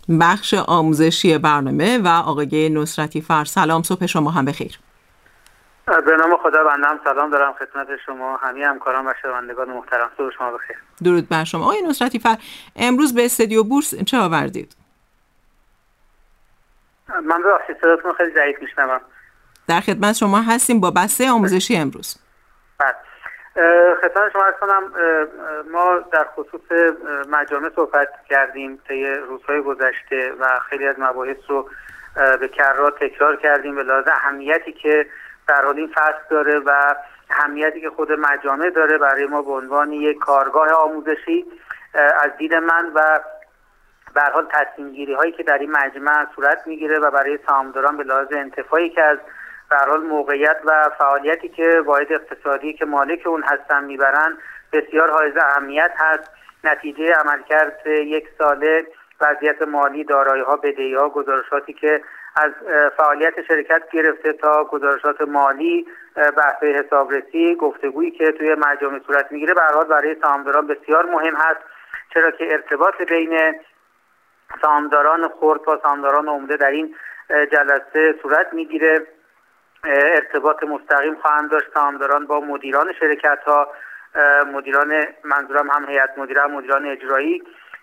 بخش آموزشی برنامه و آقای نصرتی فر. سلام، صبح شما هم بخیر. به نام خدا، بنده هم سلام دارم خدمت شما، همه همکاران و شنوندگان محترم. صبح شما بخیر. درود بر شما. آقای نصرتی فر، امروز به استودیو بورس چه آوردید؟ من ببخشید صداتون خیلی ضعیف میشنوم. در خدمت شما هستیم با بسته آموزشی امروز. خدمت شما عرض کنم، ما در خصوص مجامع صحبت کردیم طی روزهای گذشته و خیلی از مباحث رو به کررات تکرار کردیم به لحاظ اهمیتی که در حال این فصل داره و اهمیتی که خود مجامع داره برای ما به عنوان یک کارگاه آموزشی. از دید من و به هر حال تصمیم گیری هایی که در این مجمع صورت میگیره و برای سهامداران به لحاظ انتفاعی که از به هر حال موقعیت و فعالیتی که واحد اقتصادی که مالک اون هستن میبرن بسیار حائز اهمیت هست. نتیجه عملکرد یک ساله، وضعیت مالی، دارایی‌ها، بدهی‌ها، گزارشاتی که از فعالیت شرکت گرفته تا گزارشات مالی، بحث حسابرسی، گفتگویی که توی مجامع صورت میگیره به هر حال برای سهامداران بسیار مهم هست، چرا که ارتباط بین سهامداران خرد با سهامداران عمده در این جلسه صورت میگیره. ارتباط مستقیم خواهند داشت سهامداران با مدیران شرکت ها، مدیران، منظورم هم هیئت مدیره هم مدیران اجرایی،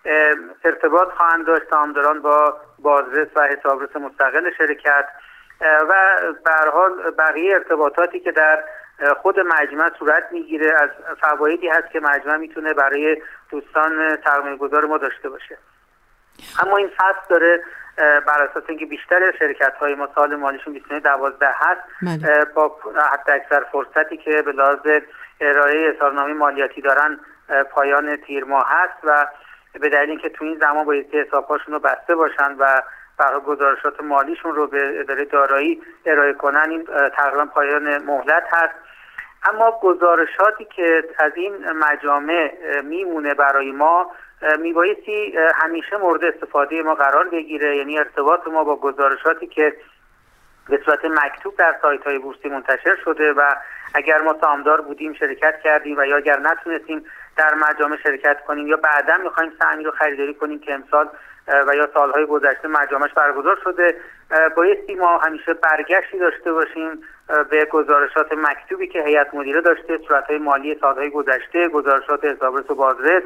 ارتباط خواهند داشت سهامداران با بازرس و حسابرس مستقل شرکت و به هر حال بقیه ارتباطاتی که در خود مجمع صورت میگیره از فوایدی هست که مجمع میتونه برای دوستان سرمایه‌گذار ما داشته باشه. اما این فصل داره بر اساس اینکه بیشتر شرکت‌های ما سال مالیشون 2012 هست با حتی اکثر فرصتی که به لحاظ ارائه اظهارنامه مالیاتی دارن پایان تیر ماه هست و به دلیل اینکه تو این زمان باید حساب‌هاشون رو بسته باشن و برای گزارشات مالیشون رو به اداره دارایی ارائه کنن، این تقریبا پایان مهلت هست. اما گزارشاتی که از این مجامع میمونه برای ما میبایستی همیشه مورد استفاده ما قرار بگیره، یعنی ارتباط ما با گزارشاتی که به صورت مکتوب در سایت‌های بورسی منتشر شده و اگر ما سهامدار بودیم شرکت کردیم و یا اگر نتونستیم در مجامع شرکت کنیم یا بعدا می‌خوایم سهمی رو خریداری کنیم که امسال و یا سال‌های گذشته مجامعش برگزار شده، بایستی ما همیشه برگشتی داشته باشیم به گزارشات مکتوبی که هیئت مدیره داشته، صورت‌های مالی سال‌های گذشته، گزارشات حسابرس و بازرس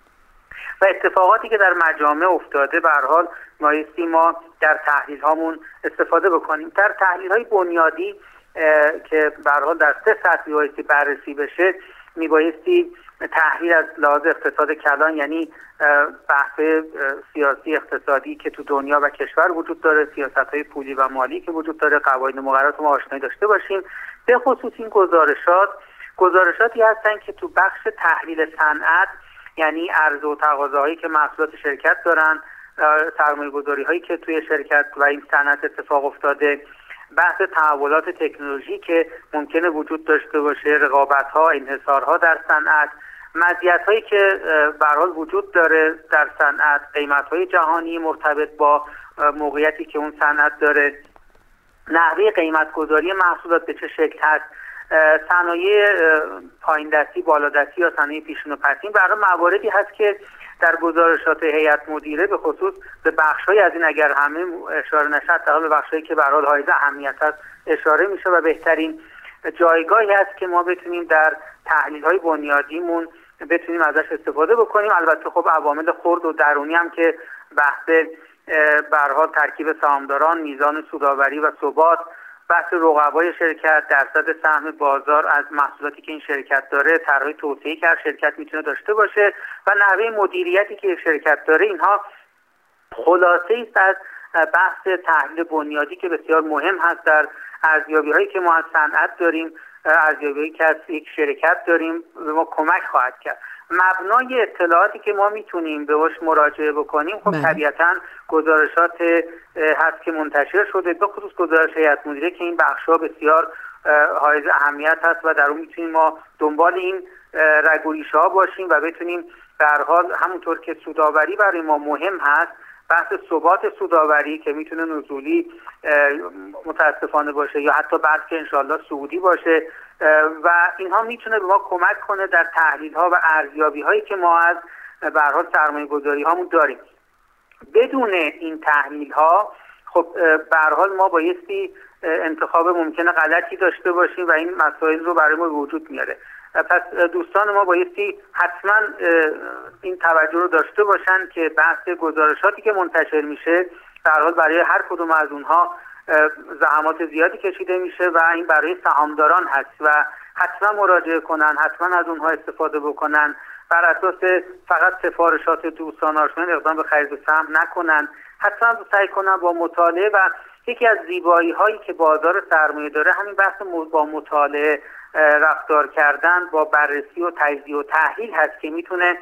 و اتفاقاتی که در مجامع افتاده. به هر حال بایستی ما در تحلیل هامون استفاده بکنیم. در تحلیل های بنیادی که به هر حال در 3 سطح بایستی بررسی بشه، میبایستی تحلیل از لحاظ اقتصاد کلان، یعنی بحث سیاسی اقتصادی که تو دنیا و کشور وجود داره، سیاست‌های پولی و مالی که وجود داره، قواعد و مقررات ما آشنایی داشته باشیم. به خصوص این گزارشاتی هستن که تو بخش تحلیل صنعت، یعنی عرضه و تقاضاهایی که محصولات شرکت دارن، سرمایه‌گذاری هایی که توی شرکت و این صنعت اتفاق افتاده، بحث تحولات تکنولوژی که ممکنه وجود داشته باشه، رقابت‌ها، انحصارها در صنعت، مزیت‌هایی که به هر حال وجود داره در صنعت، قیمت‌های جهانی مرتبط با موقعیتی که اون صنعت داره، نحوه قیمت‌گذاری محصولات به چه شکل هست، صنایع پایین دستی، بالا دستی یا صنایع پیشین و پسین. برای مواردی هست که در گزارشات هیئت مدیره به خصوص به بخش‌های از این اگر همه اشاره نشه تا به بخش‌هایی که به هر حال حائز اهمیت است اشاره میشه و بهترین جایگاهی هست که ما بتونیم در تحلیل‌های بنیادیمون بتونیم ازش استفاده بکنیم. البته خب عوامل خرد و درونی هم که بحث به هر حال ترکیب سهامداران، میزان سودآوری و ثبات، بحث رقبای شرکت، درصد سهم بازار از محصولاتی که این شرکت داره، طرح توسعه‌ای که هر شرکت میتونه داشته باشه و نحوه مدیریتی که یک شرکت داره، اینها خلاصه‌ای است از بحث تحلیل بنیادی که بسیار مهم هست در ارزیابی‌هایی که ما از صنعت داریم، ارزیابی‌هایی که از یک شرکت داریم به ما کمک خواهد کرد. مبنای اطلاعاتی که ما میتونیم بهش مراجعه بکنیم خب طبیعتاً گزارشات هست که منتشر شده، به خصوص گزارش هیئت مدیره که این بخش‌ها بسیار حائز اهمیت هست و در اون میتونیم ما دنبال این رگ و ریشه‌ها باشیم و بتونیم به هر حال همونطور که سودآوری برای ما مهم هست، بحث ثبات سودآوری که میتونه نزولی متاسفانه باشه یا حتی بعد که انشالله صعودی باشه و اینها میتونه به ما کمک کنه در تحلیل ها و ارزیابی هایی که ما از به هر حال سرمایه گذاری هامون داریم. بدون این تحلیل ها خب به هر حال ما بایستی انتخاب ممکنه غلطی داشته باشیم و این مسائل رو برای ما وجود میاره. پس دوستان ما بایستی حتما این توجه رو داشته باشن که بحث گزارشاتی که منتشر میشه به هر حال برای هر کدوم از اونها زحمات زیادی کشیده میشه و این برای سهامداران هست و حتما مراجعه کنن، حتما از اونها استفاده بکنن، بر اساس فقط سفارشات دوستان آشنایان اقدام به خرید سهم نکنن، حتما سعی کنن با مطالعه و یکی از زیبایی هایی که بازار سرمایه داره همین بحث با مطالعه رفتار کردن، با بررسی و تجزیه و تحلیل هست که میتونه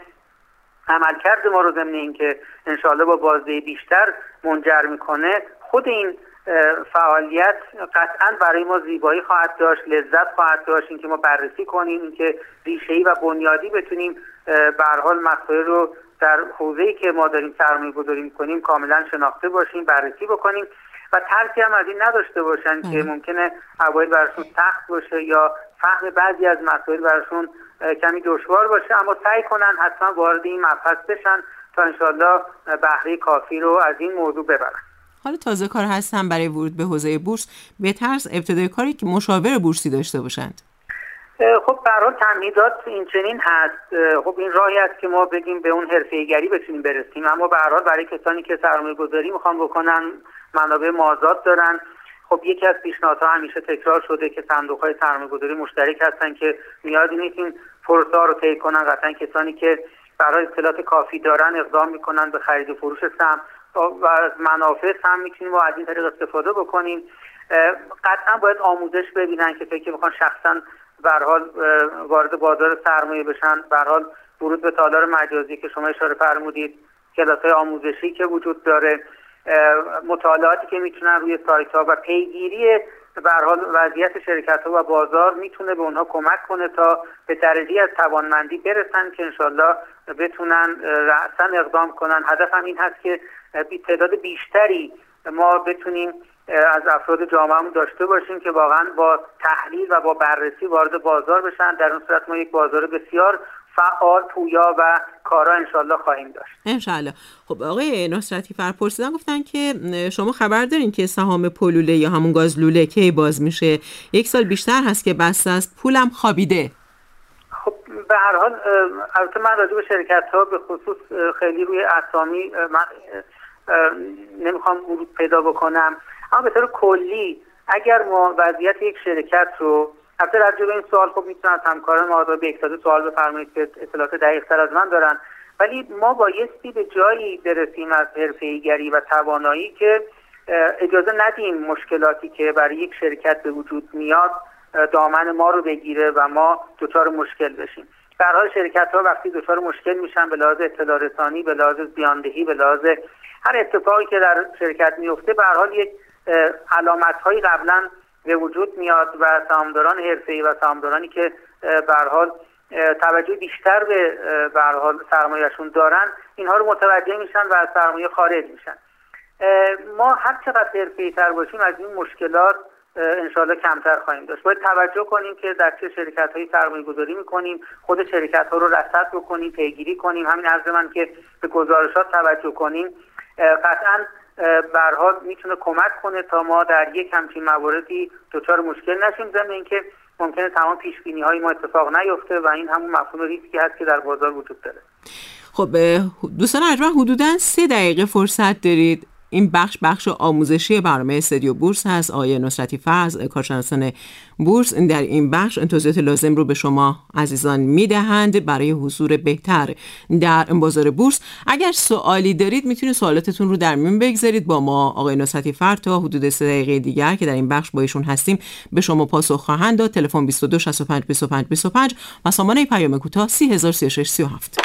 عملکرد ما رو ضمن اینکه انشاءالله با بازده بیشتر منجر میکنه. خود این فعالیت قطعا برای ما زیبایی خواهد داشت، لذت خواهد داشت، اینکه ما بررسی کنیم، اینکه ریشه‌ای و بنیادی بتونیم به هر حال مسائل رو در حوزه‌ای که ما داریم سرمایه‌گذاری می‌کنیم کاملا شناخته باشیم، بررسی بکنیم و ترسی هم از این نداشته باشن که ممکنه اوایل براشون سخت باشه یا فهم بعضی از مسائل براشون کمی دشوار باشه، اما سعی کنن حتما وارد این مبحث بشن تا انشالله بهره کافی رو از این موضوع ببرن. حالا تازه کار هستن برای ورود به حوزه بورس، بهتر از ابتدای کاری که مشاور بورسی داشته باشند. خب به هر حال تمهیدات این چنین هست. خب این راهی است که ما بگیم به اون حرفه‌ای‌گری بتونیم برسیم، اما به هر حال برای کسانی که سرمایه‌گذاری میخوان بکنن، منابع مازاد دارن، خب یکی از پیشنهادها همیشه تکرار شده که صندوق‌های سرمایه‌گذاری مشترک هستن که نیازی نیست این فرصت‌ها رو طی کنن. قطعا کسانی که برای اطلاعات کافی دارن اقدام میکنن به خرید و فروش سهم و از منافع سهم میتونیم و از این طریق استفاده بکنیم. قطعا باید آموزش ببینن که فکر می‌کنن شخصا به هر حال وارد بازار سرمایه بشن. به هر حال ورود به تالار مجازی که شما اشاره فرمودید، کلاس‌های آموزشی که وجود داره، مطالعاتی که میتونن روی سایت‌ها و پیگیری به هر حال وضعیت شرکت‌ها و بازار میتونه به اونها کمک کنه تا به درجه‌ای از توانمندی برسن که انشالله بتونن رأساً اقدام کنن. هدفم این هست که تعداد بیشتری ما بتونیم از افراد جامعه‌مون داشته باشیم که واقعاً با تحلیل و با بررسی وارد بازار بشن. در اون صورت ما یک بازار بسیار فعال، پویا و کارا انشالله خواهیم داشت. انشالله. خب آقای نصرتی فر پرسیدن، گفتن که شما خبر دارین که سهام پولوله یا همون گاز لوله کی باز میشه؟ 1 سال بیشتر هست که بسته است، پولم خوابیده. خب به هر حال البته من راجع به شرکت‌ها به خصوص خیلی روی اسامی من نمیخوام ورود پیدا بکنم، اما به طور کلی اگر ما وضعیت یک شرکت رو البته راجع به این سوال خب میتونن همکاران ما به اکتاد سوال بفرمایید که اطلاعات دقیق‌تر از من دارن، ولی ما بایستی به جایی برسیم از حرفه‌ای‌گری و توانایی که اجازه ندیم مشکلاتی که برای یک شرکت به وجود میاد دامن ما رو بگیره و ما دچار مشکل بشیم. به هر حال شرکت‌ها وقتی دچار مشکل میشن به لحاظ اطلاع رسانی، به لحاظ زیاندهی، به لحاظ هر اتفاقی که در شرکت میفته، به هر حال یک علامت‌هایی قبلا به وجود میاد و سهامداران حرفه‌ای و سهامدارانی که به هر حال توجه بیشتر به هر حال سرمایه‌شون دارن اینها رو متوجه میشن و از سرمایه خارج میشن. ما هر چقدر حرفه‌ای‌تر باشیم از این مشکلات انشالله کمتر خواهیم داشت. باید توجه کنیم که در چه شرکت‌هایی سرمایه‌گذاری می‌کنیم، خود شرکت‌ها رو رصد بکنیم، پیگیری کنیم. همین عرض من که به گزارشات توجه کنیم قطعاً به هر حال میتونه کمک کنه تا ما در یک همچین مواردی دچار مشکل نشیم، ضمن اینکه ممکنه تمام پیش‌بینی‌های ما اتفاق نیفته و این همون مفهوم ریسکی هست که در بازار وجود داره. خب دوستان ارجمند حدوداً 3 دقیقه فرصت دارید. این بخش آموزشی برنامه استودیو بورس هست. آقای نصرتی فر کارشناسان بورس در این بخش توضیحات لازم رو به شما عزیزان میدهند برای حضور بهتر در بازار بورس. اگر سوالی دارید میتونید سوالاتتون رو در میون بگذارید، با ما آقای نصرتی فر تا حدود 3 دقیقه دیگر که در این بخش با ایشون هستیم به شما پاسخ خواهند داد. تلفن 22 65 25 25 و سامانه پیام کوتاه 3036 37.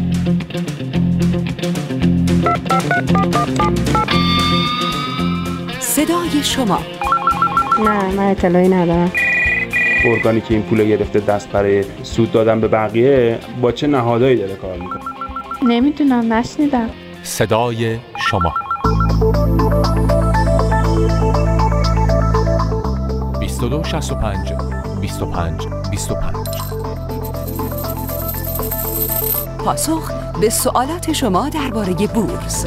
صدای شما. نه من اطلاعی ندارم. ارگانی که این پول گرفته دست برای سود دادن به بقیه با چه نهادهایی داره کار میکنه؟ نمیدونم، نشنیدم. صدای شما. 22 65 25 25. پاسخ به سوالات شما درباره بورس.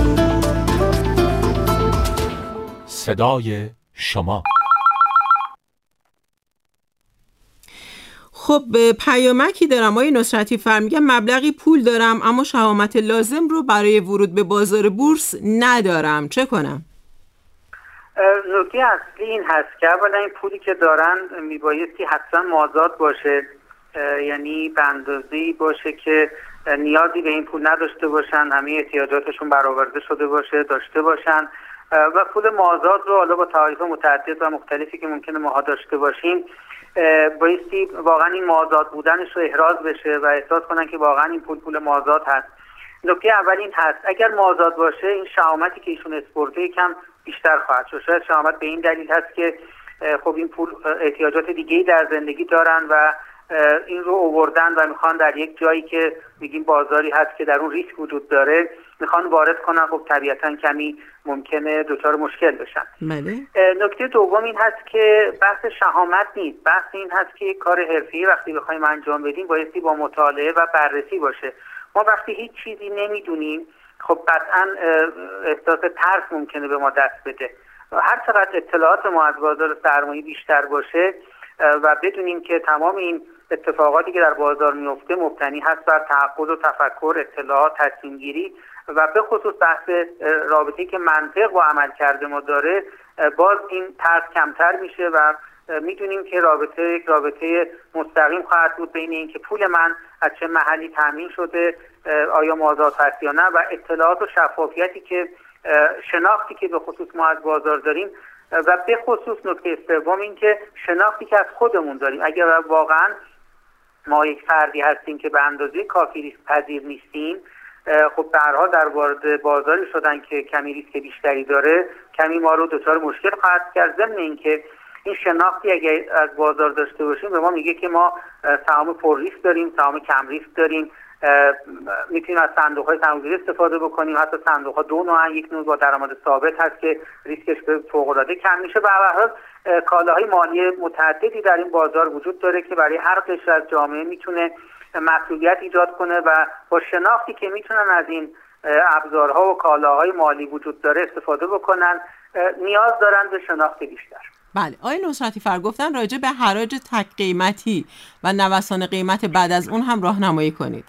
صدای شما. خب پیامکی دارم آقای نصرتی فر، میگم مبلغی پول دارم اما شهامت لازم رو برای ورود به بازار بورس ندارم، چه کنم؟ نکته اصلی این هست که اولا این پولی که دارن میبایستی حتما مازاد باشه، یعنی به اندازه‌ای باشه که نیازی به این پول نداشته باشن، همه احتیاجاتشون برآورده شده باشه، داشته باشن و پول مازاد رو حالا با تعاریف متعدد و مختلفی که ممکنه ماها داشته باشیم بایستی واقعا این مازاد بودنش رو احراز بشه و احساس کنن که واقعا این پول مازاد هست. نکته اول این هست اگر مازاد باشه این شهامتی که ایشون اسپورته کم بیشتر خواهد شد. شاید شهامت به این دلیل هست که خب این پول احتیاجات دیگه‌ای در زندگی دارن و این رو آوردن و میخوان در یک جایی که میگیم بازاری هست که در اون ریسک وجود داره میخوان وارد کنن، خب طبیعتا کمی ممکنه دچار مشکل بشن. نکته دوم این هست که بحث شهامت نیست، بحث این هست که کار حرفه‌ای وقتی بخوایم انجام بدیم بایستی با مطالعه و بررسی باشه. ما وقتی هیچ چیزی نمیدونیم خب قطعا احساس ترس ممکنه به ما دست بده. هر چقدر اطلاعات ما از بازار سرمایه بیشتر باشه و بدونیم که تمام این اتفاقاتی که در بازار میفته مبتنی هست بر تعقل و تفکر، اطلاعات، تصمیم گیری و به خصوص بحث رابطه‌ای که منطق و عمل کرده ما داره، باز این ترس کمتر میشه و میدونیم که رابطه مستقیم خواهد بود بین این که پول من از چه محلی تامین شده، آیا مازاد هست یا نه، و اطلاعات و شفافیتی که شناختی که به خصوص ما از بازار داریم و به خصوص نکته سوم این که شناختی که از خودمون داریم. اگر واقعا ما یک فردی هستیم که به اندازه کافی ریسک پذیر نیستیم، خب به هر حال در وارد بازاری شدن که کمی ریسک بیشتری داره کمی ما رو دچار مشکل خواهد کرد. ضمن اینکه این شناختی اگر از بازار داشته باشیم به ما میگه که ما سهام پر ریسک داریم، سهام کم ریسک داریم، میتونیم از صندوق‌های سرمایه‌گذاری استفاده بکنیم، حتی صندوق‌ها دو نوعن، یک نوع با درآمد ثابت هست که ریسکش به فوق‌العاده کم میشه و به هر حال کالاهای مالی متعددی در این بازار وجود داره که برای هر قشر از جامعه میتونه مسئولیت ایجاد کنه و با شناختی که میتونن از این ابزارها و کالاهای مالی وجود داره استفاده بکنن نیاز دارن به شناخت بیشتر. بله، آقای نصرتی فر گفتن راجع به حراج تک قیمتی و نوسان قیمت بعد از اون هم راهنمایی کنید.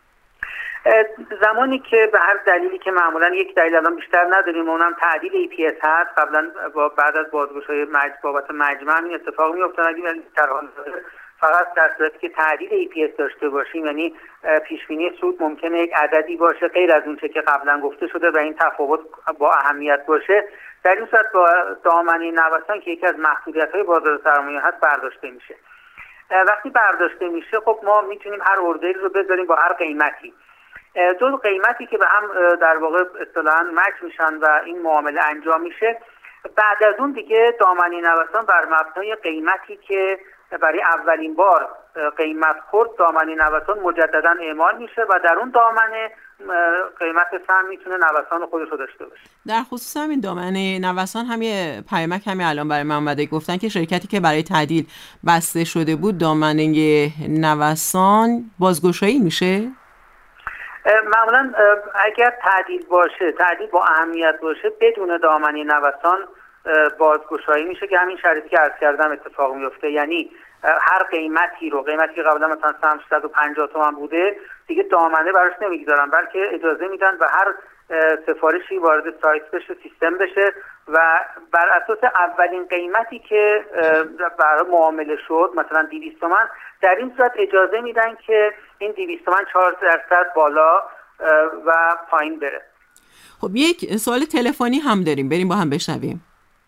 زمانی که به هر دلیلی که معمولا یک دلیل الان بیشتر نداریم اونم تعدیل EPS هست، قبلا بعد از بازگشایی بابت مجمع این اتفاق میفته، اگه در حال فقط در صورتی که تعدیل EPS داشته باشیم یعنی پیشبینی سود ممکنه یک عددی باشه غیر از اون چه که قبلا گفته شده و این تفاوت با اهمیت باشه، در این صورت با دامنه نوسان که یکی از محدودیت‌های بازار سرمایه هست برداشته میشه. وقتی برداشته میشه خب ما میتونیم هر اوردری رو بذاریم با هر قیمتی، دو قیمتی که به هم در واقع اصطلاحاً مچ میشن و این معامله انجام میشه. بعد از اون دیگه دامنه نوسان بر مبنای قیمتی که برای اولین بار قیمت خورد دامنه نوسان مجددا اعمال میشه و در اون دامنه قیمت سهم میتونه نوسان خودش رو داشته باشه. در خصوص همین دامنه نوسان همین پیامک همین الان برای من اومده، گفتن که شرکتی که برای تعدیل بسته شده بود دامنه نوسان بازگشایی میشه؟ معمولا اگر تعدیل باشه، تعدیل با اهمیت باشه، بدون دامنه نوسان بازگشایی میشه که همین شرایطی که عرض کردم اتفاق میفته. یعنی هر قیمتی که قبلا مثلا سهم 150 تومان بوده دیگه دامنه براش نمیگذارن، بلکه اجازه میدن و هر سفارشی وارد سایت بشه، سیستم بشه و بر اساس اولین قیمتی که برای معامله شد مثلا 200 تومان، در این صورت اجازه میدن که این 200 تومان 4% بالا و پایین بره. خب یک سوال تلفنی هم داریم، بریم با هم بشنویم.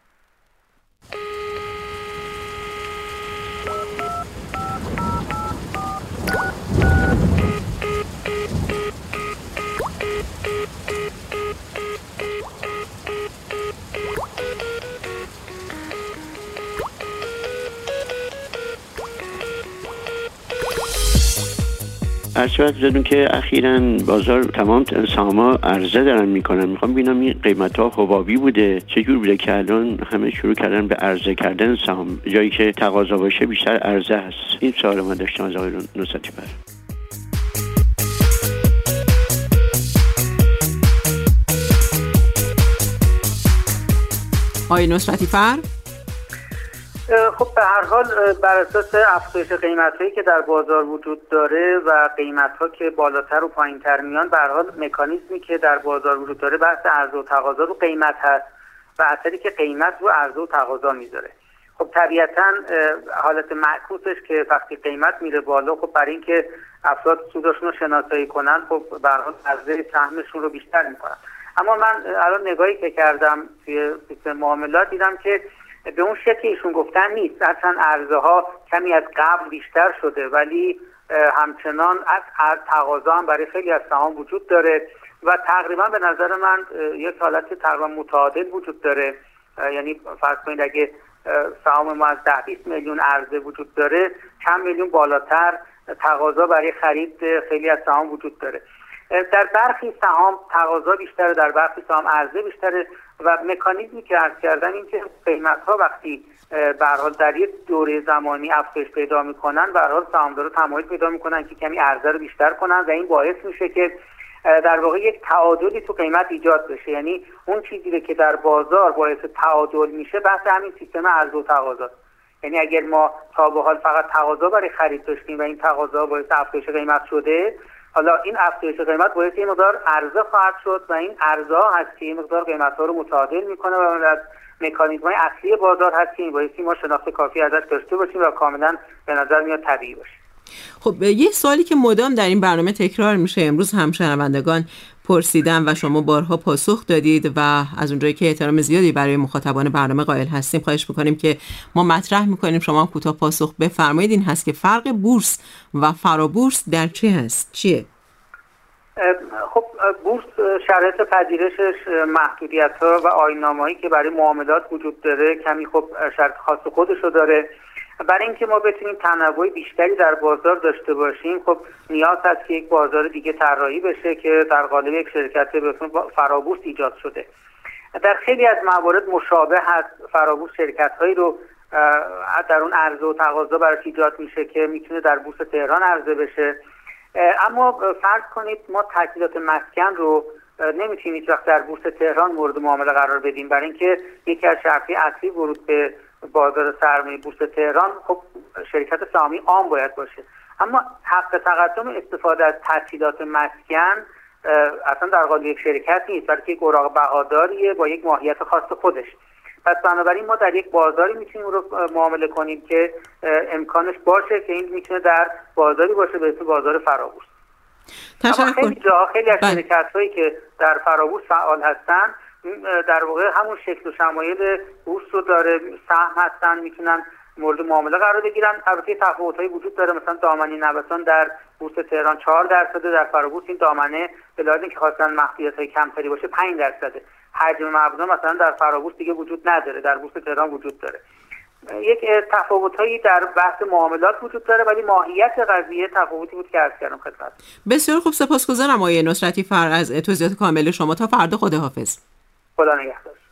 عرض شدون که اخیراً بازار تمام سهام‌ها عرضه دارن میکنن. میخوام ببینم این قیمت‌ها حبابی بوده چجور بوده که الان همه شروع کردن به عرضه کردن سهام، جایی که تقاضا باشه بیشتر عرضه هست. این سوال من داشتم از آقای نصرتی فر. آقای نصرتی فر؟ خب به هر حال بر اساس افزایش قیمت‌هایی که در بازار وجود داره و قیمت‌ها که بالاتر و پایین‌تر میان، به هر حال مکانیزمی که در بازار وجود داره بحث عرضه و تقاضا رو قیمت هست و اثری که قیمت رو عرضه و تقاضا میذاره. خب طبیعتاً حالت معکوسش که وقتی قیمت میره بالا، خب برای اینکه افراد سودشون رو شناسایی کنن، خب به هر حال عرضه سهمشون رو بیشتر میکنن. اما من الان نگاهی که کردم توی سیستم معاملات دیدم که به اون شکلی ایشون گفتن نیست. اصلا عرضه ها کمی از قبل بیشتر شده، ولی همچنان از تقاضا هم برای خیلی از سهام وجود داره و تقریبا به نظر من یک حالت تقریبا متعادل وجود داره. یعنی فرض کنید اگه سهام ما از 10-20 میلیون عرضه وجود داره، چند میلیون بالاتر تقاضا برای خرید خیلی از سهام وجود داره. در برخی سهام تقاضا بیشتره، در برخی سهام عرضه بیشتره و مکانیزمی که عرض کردن این که قیمت‌ها وقتی به هر حال در یک دوره زمانی افزایش پیدا می‌کنن، به هر حال سهامدارا تمایل پیدا می‌کنن که کمی عرضه رو بیشتر کنن و این باعث میشه که در واقع یک تعادلی تو قیمت ایجاد بشه. یعنی اون چیزی که در بازار باعث تعادل میشه بحث همین سیستم عرضه و تقاضا. یعنی اگر ما تا به حال فقط تقاضا برای خرید داشتیم و این تقاضا باعث افزایش قیمت شده، حالا این افزایش قیمت باعث این مقدار عرضه خواهد شد و این عرضه هست که این مقدار قیمت‌ها رو متعادل میکنه و از مکانیزم‌های اصلی بازار هست که این باعث ما شناخت کافی ازش داشته باشیم و کاملا به نظر میاد طبیعی باشه. خب یه سوالی که مدام در این برنامه تکرار میشه، امروز هم شنوندگان پرسیدن و شما بارها پاسخ دادید و از اونجایی که احترام زیادی برای مخاطبان برنامه قائل هستیم، خواهش میکنیم که ما مطرح میکنیم شما کوتاه پاسخ بفرمایید. این هست که فرق بورس و فرابورس در چه هست؟ چیه؟ خب بورس شرایط پذیرشش، محدودیت‌ها و آیین‌نامه‌ای که برای معاملات وجود داره کمی خب شرط خاص خودشو داره. برای اینکه ما بتونیم تنوع بیشتری در بازار داشته باشیم، خب نیاز هست که یک بازار دیگه طراحی بشه که در قالب یک شرکت به اسم فرابورس ایجاد شده. در خیلی از موارد مشابه هست. فرابورس شرکت‌هایی رو در اون عرضه و تقاضا براش ایجاد میشه که میتونه در بورس تهران عرضه بشه. اما فرض کنید ما تسهیلات مسکن رو نمیتونیم هیچ وقت در بورس تهران مورد معامله قرار بدیم، برای اینکه یکی از شرط‌های اصلی ورود به بازار سرمایه بورس تهران خب شرکت سهامی عام باید باشه. اما حق تقدم استفاده از تسهیلات مسکن اصلا در قالب یک شرکت نیست، بلکه یک اوراق بهاداریه با یک ماهیت خاص خودش. پس بنابراین ما در یک بازاری میتونیم رو معامله کنیم که امکانش باشه که این میتونه در بازاری باشه به اسم بازار فرابورس. اما خیلی از شرکت‌هایی که در فرابورس فعال هستن در واقع همون شکل و شمایل بورس رو داره، سهم هستن، میتونن مورد معامله قرار بگیرن. البته تفاوت‌هایی وجود داره، مثلا دامنه نوسان در بورس تهران 4%، در فرابورس این دامنه به لحاظ اینکه خواستن محدودیت‌های کمتری باشه 5%. حجم مبنا مثلا در فرابورس دیگه وجود نداره، در بورس تهران وجود داره. یک تفاوت‌هایی در بحث معاملات وجود داره، ولی ماهیت قضیه تفاوتی بود که عرض کردم خدمت. بسیار خوب، سپاسگزارم آقای نصرتی فر از توضیحات کامل شما. تا فردا، خداحافظ. خدا نگهدار.